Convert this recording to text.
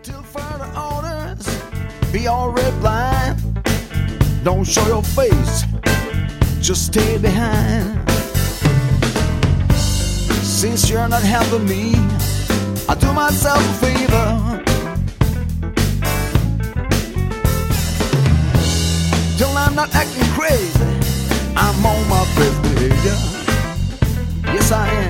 Till further orders, be already blind. Don't show your face, just stay behind. Since you're not helping me, I do myself a favor. Till I'm not acting crazy, I'm on my best behavior. Yes, I am.